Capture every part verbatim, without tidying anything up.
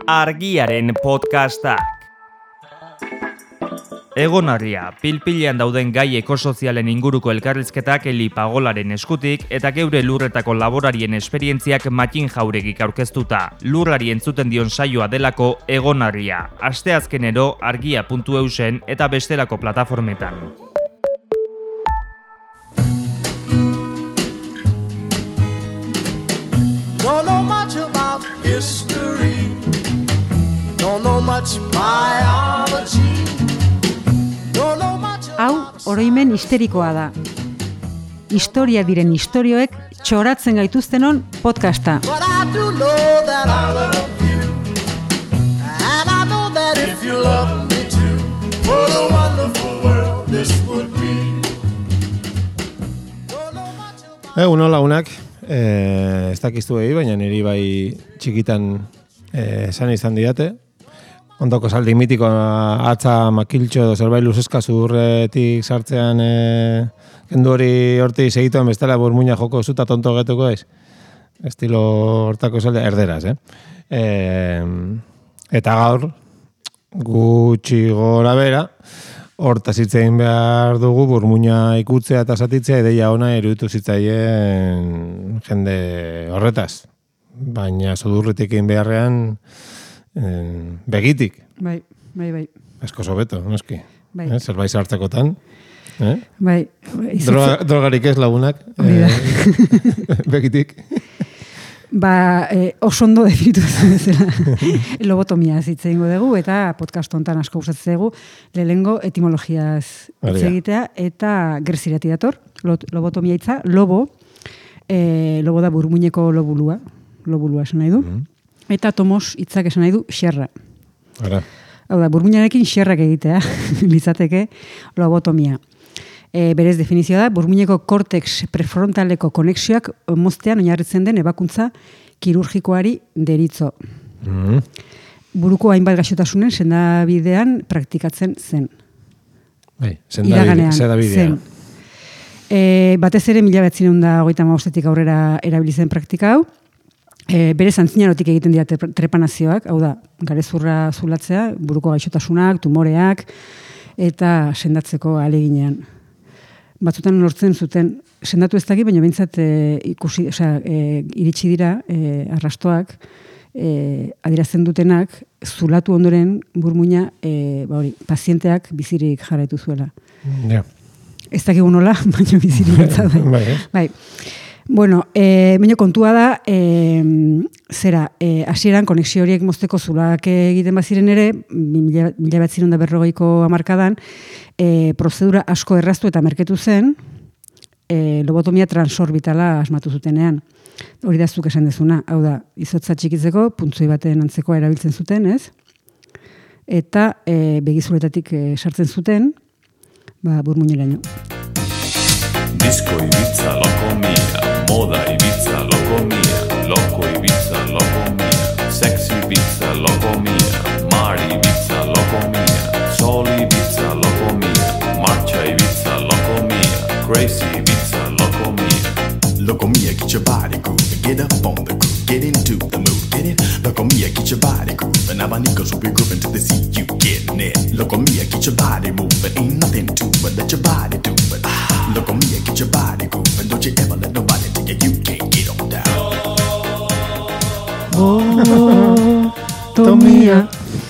Argiaren podcastak. Egonarria, pilpilean dauden gai ekosozialen inguruko elkarrizketak Eli Pagolaren eskutik eta geure lurretako laborarien esperientziak Matin Jauregik aurkeztuta. Lurrari entzuten dion saioa delako Egonarria. Asteazkenero argia puntu eusen eta bestelako plataformetan. Don't know much about history. Don't know much biology. Don't know much about... Hau, oroimen histerikoa da. Historia diren istorioek txoratzen gaituztenon podcasta. But I do know that I love you. And I know that if you love me too, what a wonderful world this would be. Don't know much about... Egun hola unak. Eh, ez dakiztu egi, baina niri bai txikitan eh, esan izan didate. Ondoko saldi mitikoa atza makiltxo edo zerbait luzeska zurretik sartzean eh, kendu hori horti segituen bestela burmuina joko zuta tonto getuko ez. Estilo hortako saldi erderaz, eh? eh? Eta gaur, gutxi gora bera, horta zitzein behar dugu burmuina ikutzea eta zatitzea ideia ona eruditu zitzaien jende horretaz. Baina sudurretik egin beharrean eh, begitik. Bai, bai, bai. Asko sobeto, noski. Bai. Eh, zerbait sartzekotan. Eh? Bai. Droga, drogarik ez lagunak. Hori da. Eh, begitik. Ba, eh, oso ondo definitu bezala lobotomia zitze ingo dugu eta podcast hontan asko gustatzen zaigu lehengo etimologiaz hitz egitea eta greziratik dator. Lobotomia hitza, lobo, eh, lobo da burmuineko lobulua, lobulua esan nahi du. Mm. Eta tomos hitzak esan nahi du xerra. Ara. Hau da, burmuinarekin xerrak egitea, litzateke lobotomia. E, berez definizioa da, burmuineko kortex prefrontaleko konexioak moztean oinarritzen den ebakuntza kirurgikoari deritzo. Mm. Buruko hainbat gaixotasunen sendabidean praktikatzen zen. Bai, sendabidean zen. E, batez ere mila behatziehun eta hogeita hamabostetik aurrera erabili zen praktika hau. E, berez antzinarotik egiten dira trepanazioak, hau da, garezurra zulatzea, buruko gaixotasunak, tumoreak, eta sendatzeko ahaleginean. Batzutan lortzen zuten, sendatu ez dakit, baina behintzat e, ikusi, osea, e, iritsi dira e, arrastoak, e, adierazten dutenak, zulatu ondoren burmuina, e, ba hori, pazienteak bizirik jarraitu zuela. Ja. Ez dakigu nola, baina bizirik batzat bai. Bai, eh? Bai. Bueno, e, baina kontua da, e, zera, e, hasieran konexio horiek mozteko zulak egiten baziren ere, mila behatziehun eta berrogeiko hamarkadan, e, prozedura asko erraztu eta merketu zen, e, lobotomia transorbitala asmatu zutenean. Hori da zuk esan dezuna, hau da, izotza txikitzeko, puntzoi baten antzekoa erabiltzen zuten, ez? Eta e, begizuretatik e, sartzen zuten, ba, burmuineraino. Disco Ibiza, loco mía. Moda Ibiza, loco mía. Loco Ibiza, loco mía. Sexy Ibiza, loco mía. Mar Ibiza, loco mía. Sol Ibiza, loco mía. Marcha Ibiza, loco mía. Crazy Ibiza, loco mía. Loco mía, get your body grooving. Get up on the groove, get into the mood. Get it? Loco mía, get your body grooving. Abanicos will be grooving till they see you getting it. Loco mía, get your body moving. Ain't nothing to it, let your body do it. Loco mía, get your body grooving. Don't you ever let nobody tell you you can't get on down. Oh, Tomia.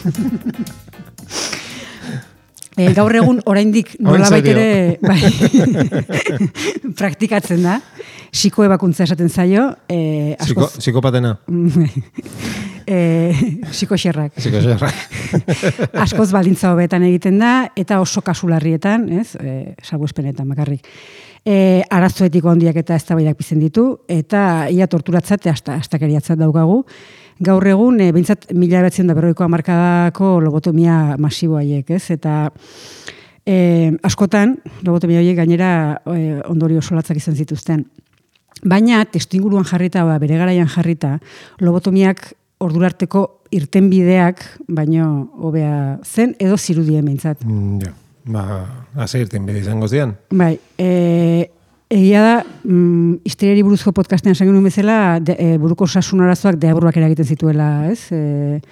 E, gaur egun oraindik nolabait ere bai, praktikatzen da. Psiko ebakuntza esaten zaio. E, askoz, Psikopatena. e, psikoxerrak. Psikoxerrak. Askoz baldintza hobetan egiten da, eta oso kasularrietan, ez? E, salbuespenetan bakarrik. E, arazo etiko handiak eta eztabaidak pizten ditu, eta ia torturatzat, hasta astakeriatzat daukagu. Gaur egun, e, behintzat mila behatziehun eta berrogeiko hamarkadako lobotomia masibo haiek, ez? Eta e, askotan, lobotomia horiek gainera e, ondorio solatzak izan zituzten. Baina, testuinguruan jarrita, ba, bere garaian jarrita, lobotomiak ordurarteko irtenbideak, baino hobea zen, edo zirudien behintzat. Mm, ja, ba, hasi irtenbide izango zian. Bai, e, Egia da, mm, histeriari buruzko podcastean esan genuen bezala, de, e, buruko osasun arazoak deaburuak eragiten zituela, ez? E,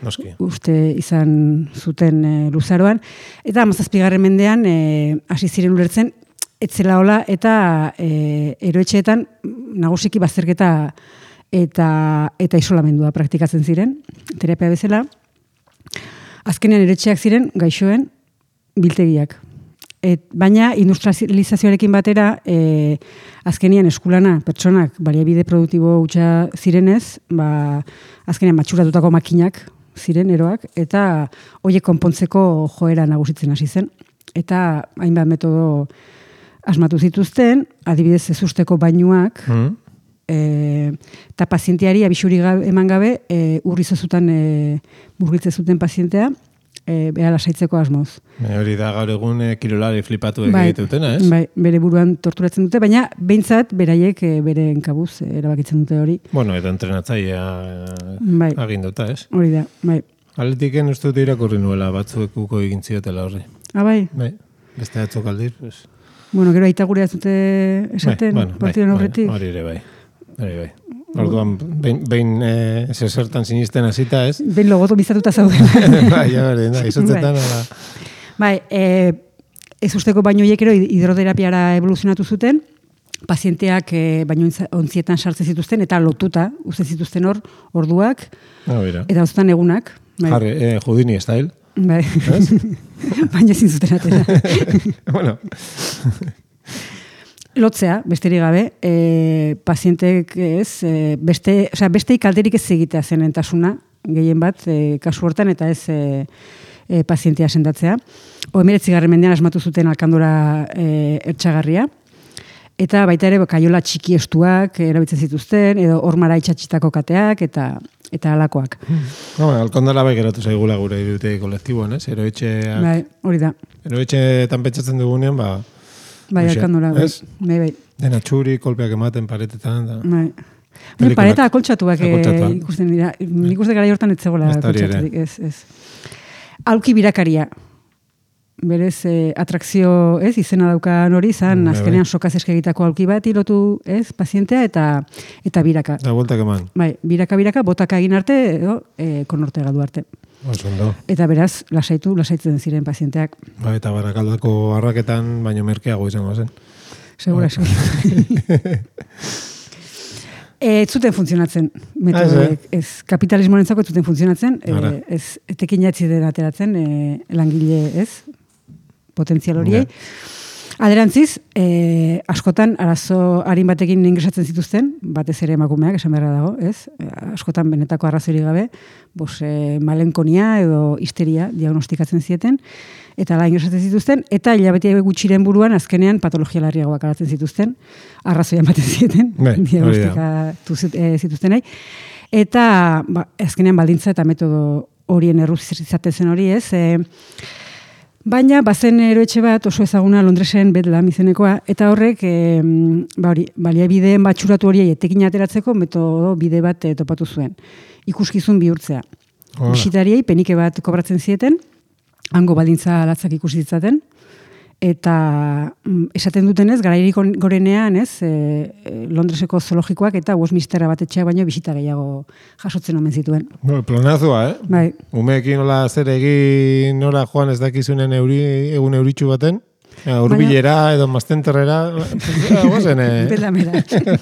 noski. uste izan zuten e, luzaroan. Eta hamazazpigarren mendean e, hasi ziren ulertzen, etzela hola eta e, eroetxeetan nagusiki bazterketa eta, eta isolamendua praktikatzen ziren, terapia bezala. Azkenean eroetxeak ziren gaixoen biltegiak. Et, baina industrializazioarekin batera, e, azkenian eskulana, pertsonak, baliabide produktibo hutsa zirenez, ba, azkenean matxuratutako makinak ziren eroak, eta horiek konpontzeko joera nagusitzen hasi zen. Eta hainbat metodo asmatu zituzten, adibidez ezusteko bainuak, mm. e, eta pazienteari abisuri gabe, eman gabe, e, urri zezutan e, murgitze zuten pazientea, E, beha lasaitzeko asmoz. E, hori da gaur egun e, kirolari flipatu bai, egitutena, ez? Bai, bere buruan torturatzen dute, baina behintzat beraiek e, bere enkabuz e, erabakitzen dute hori. Bueno, eta entrenatzailea bai. aginduta, ez? Hori da, bai. Atletiken uste dut irakurri nuela batzuek uko egin ziotela horri. Ah, bai? Bai, beste atzok aldiz, pues. Bueno, gero aita gure azute esaten, bai, bueno, partidan bai, aurretik. Hori ere bai, hori bai. Orduan, behin, behin e, zezertan sinisten hasita, ez? Behin logotomizatuta zauden. Bai, ja berdin da, izotzetan. Bai, bai e, ez usteko bainoiek ero hidroterapiara evoluzionatu zuten, pazienteak e, baino ontzietan sartzen zituzten, eta lotuta, uste zituzten hor, orduak, no, eta uztan egunak. Bai. Jarri, e, Houdini style. Bai, baina ezin zuten atera. Bueno... Lotzea, besterik gabe, e, pazientek ez, e, beste, osea, besteik kalderik ez egitea zen entasuna, gehien bat, e, kasu hortan, eta ez e, e, pazientea sendatzea. O emeretzigarren mendean asmatu zuten alkandora e, ertxagarria, eta baita ere, kaiola txiki estuak erabiltzen zituzten, edo hormara itxatxitako kateak, eta eta alakoak. No, alkandora bai geratu zaigula gure irute kolektiboan, ez? Eroetxeak... Bai, hori da. Eroetxeetan pentsatzen dugunean, ba... Bai, alkandora, bai. Bai, bai. Dena txuri, kolpeak ematen paretetan. Da. Bai. Baina pareta akoltxatuak e, ikusten dira. Nik uste gara jortan etzegoela akoltxatuak. Ez, ez. Aulki birakaria. Berez, eh, atrakzio, ez, izena daukan hori, zan, mm, azkenean sokaz eskegitako aulki bat, ilotu, ez, pazientea, eta eta biraka. Da, boltak eman. Bai, biraka, biraka, botaka egin arte, edo, e, konortega du arte. Osondo. Eta beraz, lasaitu, lasaitzen ziren pazienteak. Ba, eta barakaldako harraketan baino merkeago izango zen. Segura, segura. Ez zuten funtzionatzen, metodoek. Ez, kapitalismoaren zako ez zuten funtzionatzen, e, ez, etekin jatziden ateratzen, e, langile, ez, potentzial horiei. Yeah. Alderantziz, e, askotan arazo harin batekin ingresatzen zituzten, batez ere emakumeak, esan beharra dago, ez? E, askotan benetako arrazori gabe, bos, e, malenkonia edo histeria diagnostikatzen zieten, eta la ingresatzen zituzten, eta hilabete gutxiren buruan azkenean patologia larriagoak garatzen zituzten, arrazoia ematen zieten, Be, diagnostikatu zituztenei, eta ba, azkenean baldintza eta metodo horien erruz izaten zen hori, ez? E, Baina, bazen eroetxe bat oso ezaguna Londresen Bedlam izenekoa, eta horrek, e, ba hori, baliabideen batxuratu horiei etekin ateratzeko metodo bide bat e, topatu zuen. Ikuskizun bihurtzea. Bisitariei penike bat kobratzen zieten, hango baldintza latzak ikusi ditzaten, eta mm, esaten dutenez, garairik gorenean, ez, e, Londreseko zoologikoak eta Westminstera bat etxeak baino bisita gehiago jasotzen omen zituen. No, planazoa, eh? Bai. Umeekin nola zer egin nora joan ez dakizunen euri, egun euritxu baten, urbilera edo maztenterrera, gozen, eh? Belamera.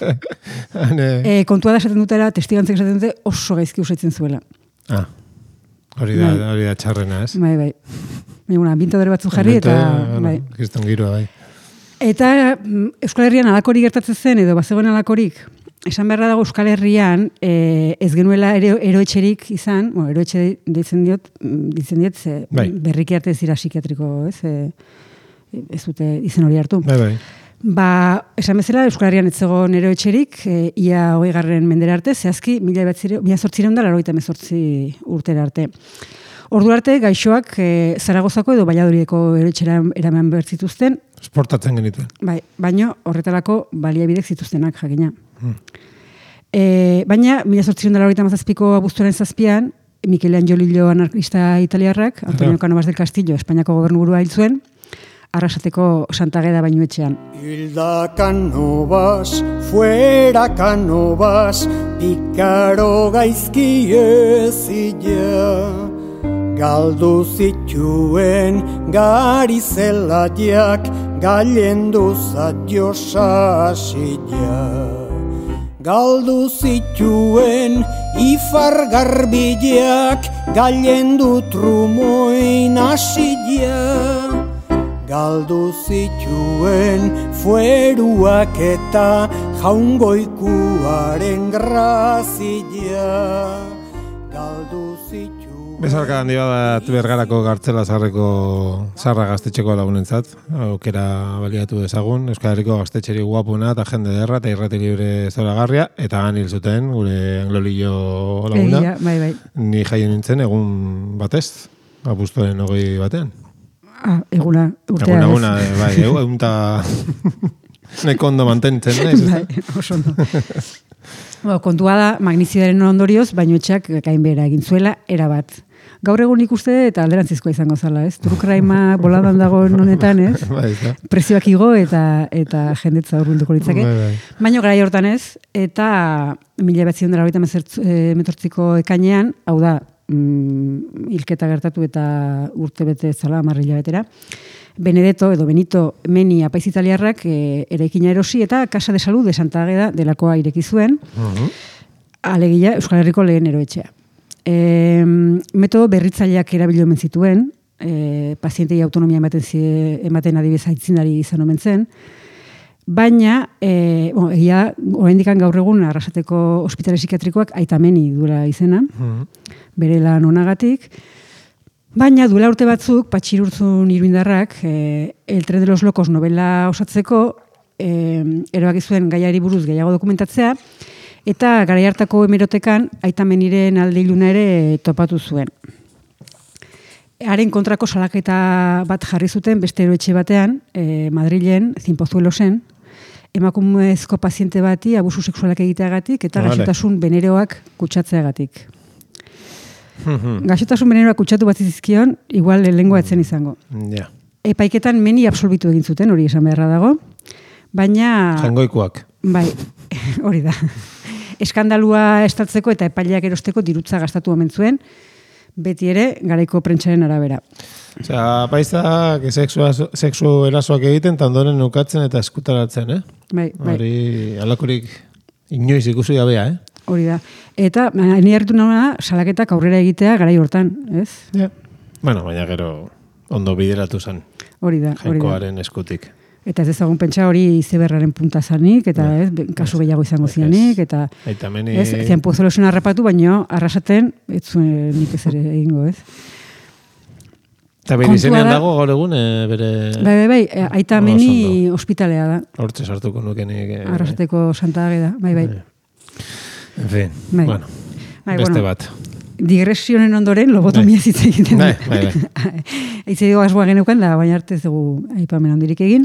e, kontua da esaten dutera, testigantzek esaten dute oso gaizki usaitzen zuela. Ah, hori da, hori da txarrena, ez? Bai, bai. Baina, bintadore batzu jarri, eta... Bai. Kriston giroa, bai. Eta Euskal Herrian alakorik gertatzen zen, edo bazegoen alakorik, esan beharra dago Euskal Herrian e, ez genuela ero, eroetxerik izan, bueno, eroetxe deitzen diot, ditzen diot, ze, bai. Berriki arte ez dira psikiatriko, ez, e, ez dute izen hori hartu. Bai, bai. Ba, esan bezala, Euskal Herrian ez zegoen eroetxerik, e, ia hogei garren mendera arte, zehazki, mila zortzireun da, larogeita hemezortzi urtera arte. Ordu arte, gaixoak e, Zaragozako edo Valladolideko eroetxera eraman behar zituzten. Esportatzen genituen. Bai, baino horretarako baliabidek zituztenak jakina. Hmm. E, baina, mila zortzireun da larogeita hamazazpiko abuztuaren zazpian, Mikel Angiolillo anarkista italiarrak, Antonio Cánovas del Castillo, Espainiako gobernuburua hil zuen, Arrasateko Santa Ageda bainuetxean. Hilda Canovas, fuera Canovas, pikaro gaizki ezila. Galdu zituen gari zelaiak, gailendu zaio sasila. Galdu zituen ifar garbileak, gailendu trumoin asila. Galdu zituen fueruak eta jaungoikuaren grazila. Galdu zituen... Bezarka handi bat Bergarako Gartzela Zarreko Zarra gaztetxeko lagunentzat, aukera baliatu dezagun, Euskal Herriko gaztetxeri guapuna eta jende derra eta irrati libre zoragarria, eta han hil zuten gure Anglolillo laguna. Egia, bai, bai. Ni jaio nintzen egun batez, abuztuaren hogei batean. Ah, eguna, urtea Eguna, eguna, bai, egun eta neko ondo mantentzen, naiz? Bai, oso ondo. Bo, kontua da, magnizioaren ondorioz, bainoetxeak gainbehera egin zuela, erabat. Gaur egun ikuste eta alderantzizkoa izango zala, ez? Trukraima boladan dagoen honetan, ez? Bai, da. Prezioak igo eta eta jendetza urbilduko litzake. Bai, bai. Baina garai hortan ez, eta mila bederatziehun eta laurogeita hemezortziko ekainean, hau da, mm, hilketa gertatu eta urte bete zala, hamar hilabetera, Benedetto edo Benito Meni apaiz italiarrak e, eraikina erosi eta Casa de Salud de Santa Ageda delakoa ireki zuen, uh-huh. Alegia Euskal Herriko lehen eroetxea. E, metodo berritzaileak erabili omen zituen, e, pazientei autonomia ematen, zie, ematen adibidez aitzindari izan omen zen, baina, e, bon, egia, oraindikan gaur egun Arrasateko ospitale psikiatrikoak Aita Meni duela izena, uh-huh. bere lan onagatik, baina duela urte batzuk, Patxirurtzun iruindarrak, e, El tren de los locos novela osatzeko, e, erabaki zuen gaiari buruz gehiago dokumentatzea, eta garai hartako hemerotekan Aita Meniren alde iluna ere topatu zuen. Haren kontrako salaketa bat jarri zuten beste eroetxe batean, e, Madrilen, Zinpozuelosen, emakumezko paziente bati abusu sexualak egiteagatik eta vale. gaixotasun beneroak kutsatzeagatik. Gaixotasun beneroak kutsatu bat zizkion, igual lengua etzen izango. Ja. Epaiketan Meni absolbitu egin zuten, hori esan beharra dago, baina... Jangoikoak. Bai, hori da. Eskandalua estaltzeko eta epaileak erosteko dirutza gastatu omen zuen, beti ere garaiko prentsaren arabera. Osea, paizak sexu, sexu erasoak egiten, eta ondoren ukatzen eta eskutaratzen, eh? Bai, bai. Hori alakorik inoiz ikusi gabea, eh? Hori da. Eta, ni hartu nagoena, salaketak aurrera egitea garai hortan, ez? Ja. Bueno, baina gero ondo bideratu zen. Hori da, hori da. Jainkoaren eskutik. Eta ez ezagun pentsa hori izeberraren punta zanik, eta Ja. ez, kasu gehiago izango zianik, eta Aita Meni... ez, zian Pozuelosen harrapatu, baino Arrasaten, ez zuen nik ez ere egingo, ez? Eta bere izenean dago gaur egun, e, bere... Bai, bai, bai, Aita Oso Meni ondo. ospitalea da. Hortze sartuko nukenik... E, Arrasateko Santa Ageda, bai, bai. En fin, Bai. bueno, Bai, beste bueno. bat. Digresionen ondoren lobotomia Bai. zitza egiten. Bai, bai, bai. Eitze dugu asmoa geneukan, da baina arte ez dugu aipamen handirik egin.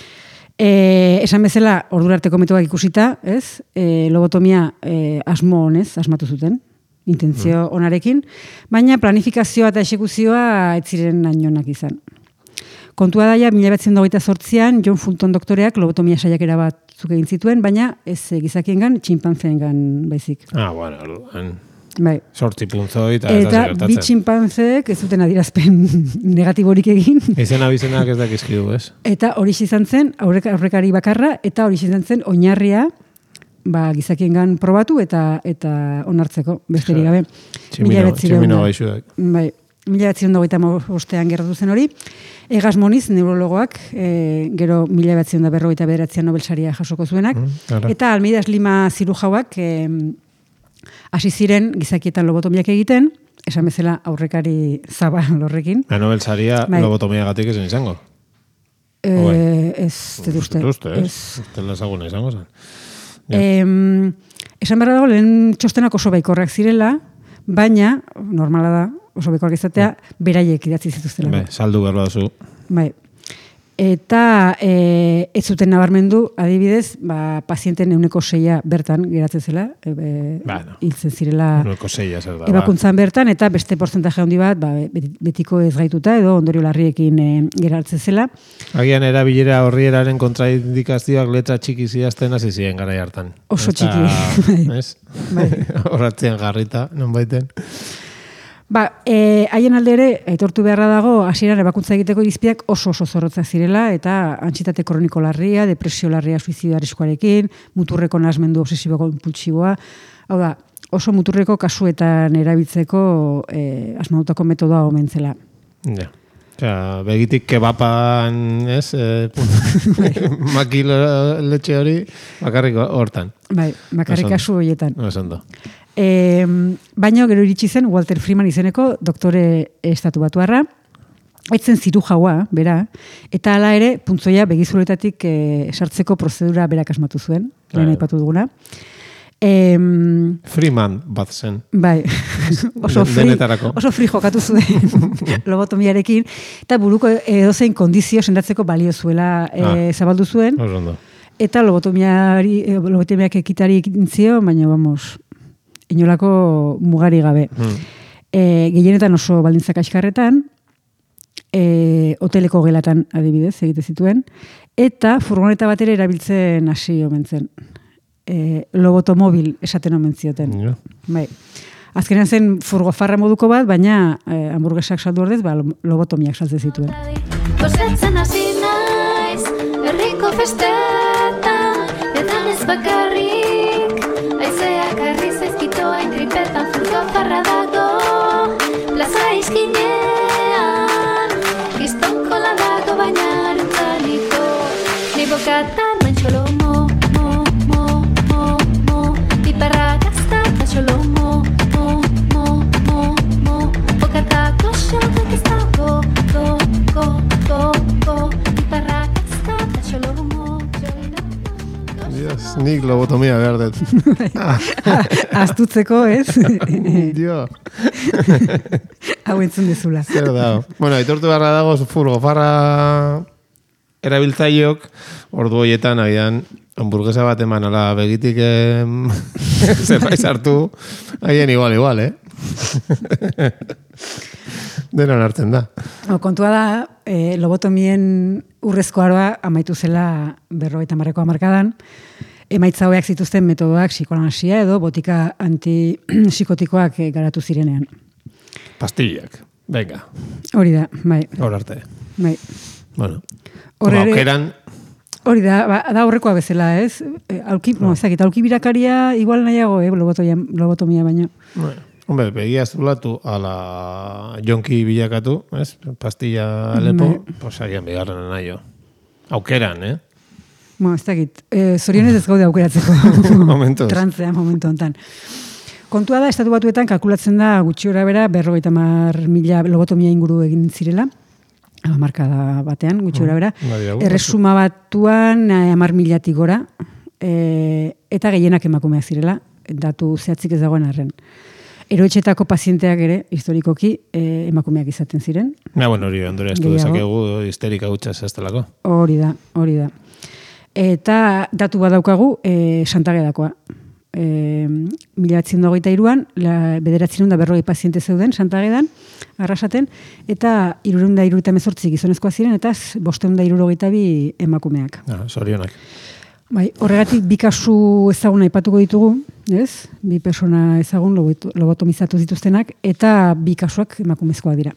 E, esan bezala, ordurarteko metodak ikusita, ez? E, lobotomia e, asmo honez, asmatu zuten, intentzio onarekin, baina planifikazioa eta exekuzioa ez ziren hainonak izan. Kontua daia, mila bederatziehun eta hogeita zortzian, John Fulton doktoreak lobotomia saiakera batzuk egin zituen, baina ez gizakiengan, txinpanzeengan baizik. Ah, bueno, han... Bai. Sortzi puntzoi eta, Eta eta bi txinpanzeek ez zuten adierazpen negatiborik egin. Izena bizenak ez dakizkidu, ez? Eta hori izan zen, aurrek, aurrekari bakarra, eta hori izan zen oinarria ba, gizakiengan probatu eta eta onartzeko, besterik gabe. Tximino, tximino gaixuak. Bai, mila bederatziehun eta hogeita bostean gertatu zen hori. Egas Moniz, neurologoak, e, gero mila bederatziehun eta berrogeita bederatzian Nobelsaria jasoko zuenak. Mm, eta Almeidas Lima zirujauak e, hasi ziren gizakietan lobotomiak egiten, esan bezala aurrekari zabal horrekin. La Nobelsaria bai. Lobotomiagatik ezen izango. E, ez, dut uste. Ez uste, ez? Uste lazaguna izango zen. Ja. E, esan behar dago, lehen txostenak oso baikorrak zirela, baina, normala da, oso baikorrak izatea, beraiek idatzi zituztela. Bai, saldu behar baduzu. Bai. Eta e, ez zuten nabarmendu, adibidez, ba, pazienten euneko seia bertan geratzen zela, e, e, Bueno, hiltzen zirela Euneko seia zer da. ebakuntzan bertan, eta beste portzentaje handi bat ba, betiko ez gaituta edo ondorio larriekin e, geratzen zela. Agian erabilera horrieraren kontraindikazioak letra txiki zidazten hasi ziren garai hartan. Oso Eta, txiki. Ez? Bai. Horratzean jarrita, non baiten. Ba, e, haien alde ere, aitortu beharra dago, hasieran ebakuntza egiteko irizpideak oso oso zorrotzak zirela, eta antsietate kroniko larria, depresio larria suizidio arriskoarekin, muturreko nahasmendu obsesibo kompultsiboa, hau da, oso muturreko kasuetan erabiltzeko e, asmatutako metodoa omen zela. Ja. Osea, begitik kebapan, ez? Eh, makilo letxe hori, bakarrik hortan. Bai, bakarrik Oso ondo. kasu horietan. Oso ondo. E, baina gero iritsi zen Walter Freeman izeneko doktore estatu batuarra, etzen ziru jaua, bera, eta hala ere, puntzoia begizuletatik e, sartzeko prozedura berak asmatu zuen, lehen Bai. aipatu duguna. E, Freeman bat zen. bai, oso free, Denetarako. oso free jokatu zuen lobotomiarekin, eta buruko edozein kondizio sendatzeko balio zuela e, Ah. zabaldu zuen, Oso ondo. eta lobotomiari, e, lobotomiak ekitari ekin zio, baina, vamos, inolako mugari gabe. Hmm. E, gehienetan oso baldintzak askarretan, e, hoteleko gelatan adibidez egite zituen, eta furgoneta batera erabiltzen hasi omen zen. E, lobotomobil esaten omen zioten. Ja. Bai. Azkenean zen furgofarra moduko bat, baina e, hamburguesak saldu ordez, ba, lo- lobotomiak saltzen zituen. Gozatzen hasi naiz, herriko festetan, eta ez bakarrik, aizeak harri zaizkito hain tripetan furgo farra dago, plaza izkinean, gizton kola dago baina aruntzaniko, ni bokatan mantxolo mo, mo, mo, mo, mo, piparra gazta mantxolo mo, mo, mo, mo, mo, bokatako xotak ez dago, go, go, go, go, piparra gazta mantxolo mo, Dios, nik lobotomia behar dut. Astutzeko, ez? Dio. Hau entzun dezula. Zer da. Bueno, aitortu beharra dago furgofarra erabiltzaileok ordu hoietan agian hamburguesa bat eman ala begitik em, zerbait sartu, agian igual, igual, eh? Denon hartzen da. O, kontua da, e, lobotomien urrezko aroa amaitu zela berrogeita marreko hamarkadan, emaitza hobeak zituzten metodoak psikoanasia edo botika antipsikotikoak e, garatu zirenean. Pastillak. Venga, Hori da, bai, hor arte. bai. Bueno. Hor Ba, ere- aukeran, Hori da, ba, da horrekoa bezala, ez? E, Aulki, no, ez dakit, aulki birakaria igual nahiago, eh, lobotomia, lobotomia baino. bueno, hombre, begia zulatu ala jonki bilakatu, ez? Pastilla lepo, Bai. pues agian bigarren naio. Aukeran, eh? Bueno, ez dakit, e, zorionez ez gaude aukeratzeko. Momentuz. Trantzea momentu hontan. Kontua da, estatu batuetan kalkulatzen da gutxi gora bera berrogeita mar mila lobotomia inguru egin zirela, markada batean, gutxi gora bera. Badira, gu, Erresuma batuan hamar milatik gora, e, eta gehienak emakumeak zirela, datu zehatzik ez dagoen arren. Eroetxetako pazienteak ere, historikoki, e, emakumeak izaten ziren. Na, bueno, hori ondorea estu Gehiago. dezakegu histerika hutsa zaztelako. Hori da, hori da. Eta datu badaukagu e, Santagedakoa. E, mila batzen hogeita iruan, bederatzen da berrogei paziente zeuden Santagedan, arrasaten, eta irurunda iruruta mezortzi gizonezkoa ziren, eta bosteunda irurogeita bi emakumeak. Ah, sorionak. Bai, horregatik bi kasu ezagun aipatuko ditugu, ez? Bi persona ezagun loboto- lobotomizatu zituztenak, eta bi kasuak emakumezkoak dira.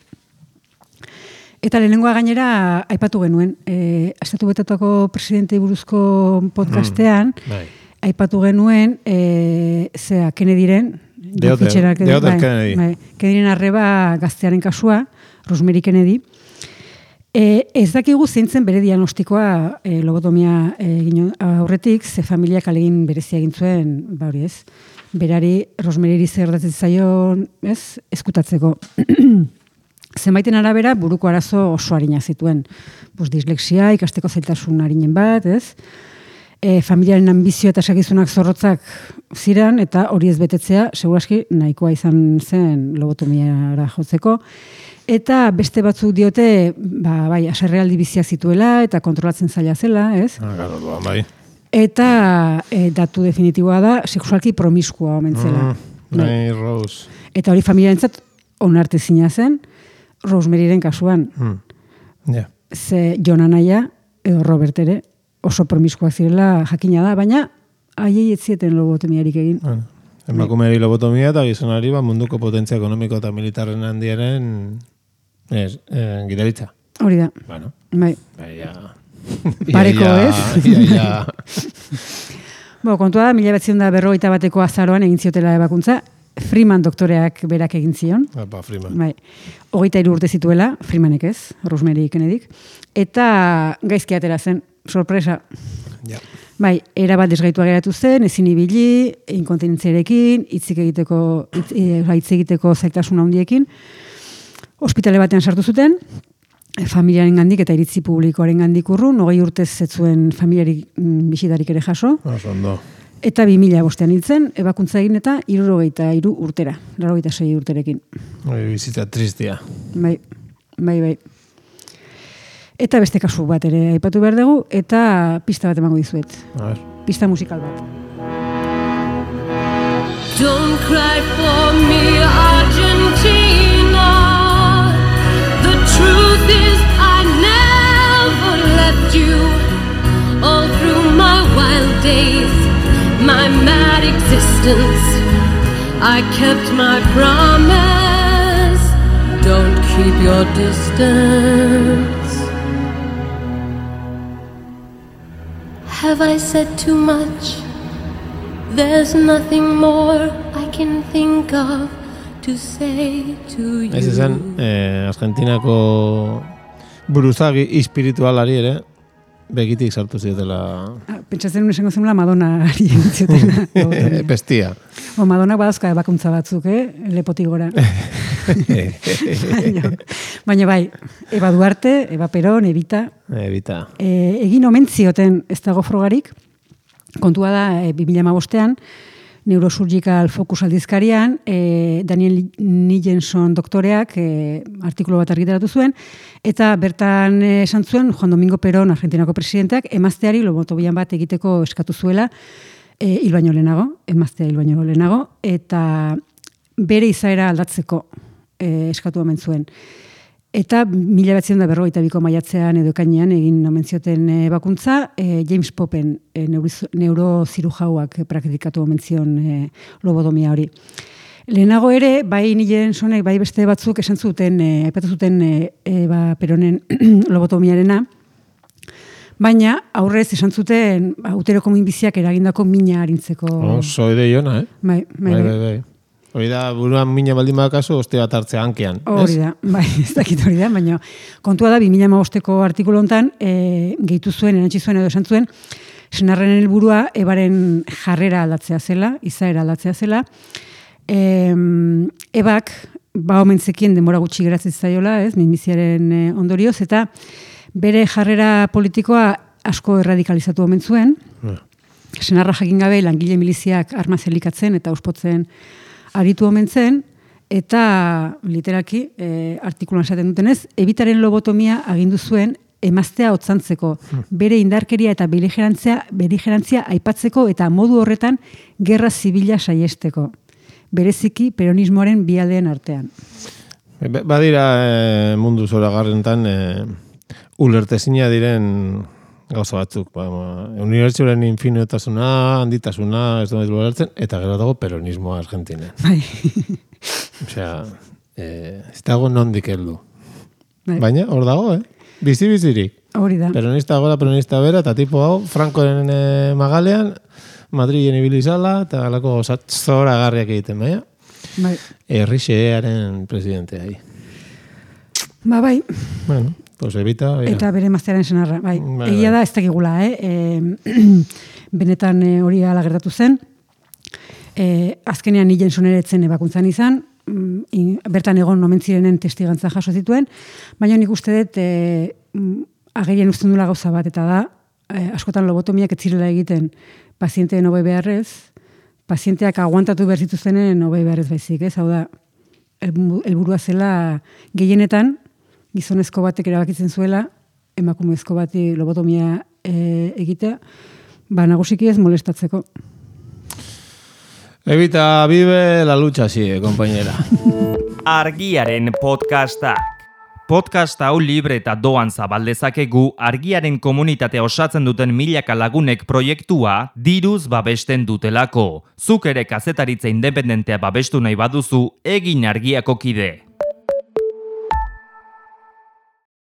Eta lehenengoa gainera aipatu genuen, e, Estatu Batuetako presidentei buruzko podcastean, Bai. aipatu genuen, e, zea, Kennedyren, Deoter- Fitzgerald Kennedy, Deoter bai, Kennedy. bai, Kennedyren arreba gaztearen kasua, Rosemary Kennedy. E, ez dakigu zeintzen bere diagnostikoa e, lobotomia egin aurretik, ze familiak alegin berezia egin zuen, ba hori ez, berari Rosemary zer gertatzen zaion, ez, eskutatzeko. Zenbaiten arabera buruko arazo oso arina zituen. Pues, dislexia, ikasteko zailtasun arinen bat, ez? E, familiaren ambizio eta sakizunak zorrotzak ziren, eta hori ez betetzea, seguraski nahikoa izan zen lobotomiara jotzeko. Eta beste batzuk diote, ba, bai, aserrealdi biziak zituela eta kontrolatzen zaila zela, ez? Ah, claro, ba, bai. Eta e, datu definitiboa da, sexualki promiskua omen zela. Mm, bai, Rose. Eta hori familiarentzat onartezina zen, Rosemaryren kasuan. Mm. Yeah. Ze Jon anaia, edo Robert ere, oso promiskoak zirela jakina da, baina haiei ez zieten lobotomiarik egin. Bueno, emakumeari lobotomia eta gizonari ba, munduko potentzia ekonomiko eta militarren handiaren ez, eh, gidaritza. Hori da. Bueno. Bai. Bai, ja. Pareko, ja, ez? Ja, ja. Bo, kontua da, mila batzion da berrogeita bateko azaroan egin ziotela ebakuntza, Freeman doktoreak berak egin zion. Apa, Freeman. Bai. Hogeita hiru urte zituela, Freemanek ez, Rosemary Kennedyk. Eta gaizki atera zen, sorpresa. Ja. Bai, erabat desgaitua geratu zen, ezin ibili, inkontinentziarekin, hitzik egiteko, hitz, hitz egiteko zailtasun handiekin. Ospitale batean sartu zuten, familiaren gandik eta iritzi publikoaren gandik urrun, hogei urtez ez zuen familiarik bisitarik ere jaso. Oso ondo. Eta bi mila bostean hiltzen, ebakuntza egin eta hirurogeita hiru urtera, laurogeita sei urterekin. Oi, bizitza tristia. Bai, bai, bai. Eta beste kasu bat ere aipatu behar dugu, eta pista bat emango dizuet. A ver. Pista musikal bat. Don't cry for me, Argentina. The truth is I never left you. All through my wild days, my mad existence, I kept my promise. Don't keep your distance. Have I said too much? There's nothing more I can think of to say to you. Ez ezen, eh, Argentinako buruzagi espiritualari ere, begitik sartu ziotela. Ah, pentsatzen nuen esango zenula Madonna ari egin ziotela. Bestia. O Madonnak badazka ebakuntza batzuk, eh? Lepotik gora. baina, baina bai, Eba Duarte, Eba Peron, Evita. Evita. E, egin omen zioten ez dago frogarik. Kontua da, e, bi mila hamabostean, Neurosurgical Focus aldizkarian, e, Daniel Nijenson doktoreak e, artikulu bat argitaratu zuen, eta bertan e, esan zuen, Juan Domingo Perón, Argentinako presidenteak, emazteari lobotomian bat egiteko eskatu zuela, e, hil baino lehenago, emaztea hil baino lehenago, eta bere izaera aldatzeko e, eskatu omen zuen. Eta mila batzion da berrogeita biko maiatzean edo ekainean egin omen zioten e, bakuntza, e, James Poppen e, neurozirujauak praktikatu omen zion e, lobotomia hori. Lehenago ere, bai Nijensonek, bai beste batzuk esan zuten, e, aipatu zuten e, e, ba, Peronen lobotomiarena, baina aurrez esan zuten ba, uteroko minbiziak eragindako mina arintzeko. Oso ide iona, eh? Bai, bai, bai. bai, bai. Hori da, buruan mina baldin badakazu, oste bat hartzea hankean. Hori da, bai, ez dakit hori da, baina kontua da, bi mila hamabosteko artikulu hontan, e, gehitu zuen, erantzi zuen edo esan zuen, senarren helburua ebaren jarrera aldatzea zela, izaera aldatzea zela. E, ebak, ba omen zekien denbora gutxi geratzen zaiola, ez, minbiziaren e, ondorioz, eta bere jarrera politikoa asko erradikalizatu omen zuen. Mm. Senarra jakin gabe langile miliziak arma zelikatzen eta auspotzen aritu omen zen, eta literalki, e, artikulan esaten dutenez, Evitaren lobotomia agindu zuen emaztea otzantzeko, bere indarkeria eta beligerantzia, beligerantzia aipatzeko eta modu horretan gerra zibila saiesteko. Bereziki peronismoaren bi aldeen artean. Badira e, mundu zoragarrentan e, ulertezina diren gauza batzuk. Ba, unibertsioaren infiniotasuna, handitasuna, ez dut ulertzen, eta gero dago peronismoa Argentinen. Bai. Osea, eh, ez dago nondik heldu. Bai. Baina, hor dago, eh? Bizi-bizirik. Hori da. Peronista gora, peronista bera, eta tipo hau, Frankoren eh, magalean, Madrilen ibilizala, eta galako gauzat zora garriak egiten, baina. Bai. Errixearen presidentea ahí. Ba, bai. Bueno, pues Evita. Ja. Eta bere emaztearen senarra. Bai. Bai, Egia bai. da, ez dakigula, eh? E, benetan e, hori ala gertatu zen. E, azkenean Nijenson ere etzen ebakuntzan izan, in, bertan egon omen zirenen testigantza jaso zituen, baina nik uste dut e, agerian uzten dula gauza bat, eta da, e, askotan lobotomiak ez zirela egiten pazienteen hobei beharrez, pazienteak aguantatu behar zituztenen hobei beharrez baizik, ez? Hau da, helburua zela gehienetan, gizonezko batek erabakitzen zuela, emakumezko bati lobotomia e, egitea, ba, nagusiki ez molestatzeko. Evita vive la lucha, sí, compañera. Argiaren podcastak. Podcast hau libre eta doan zabaldezakegu argiaren komunitatea osatzen duten milaka lagunek proiektua diruz babesten dutelako. Zuk ere kazetaritza independentea babestu nahi baduzu, egin argiako kide.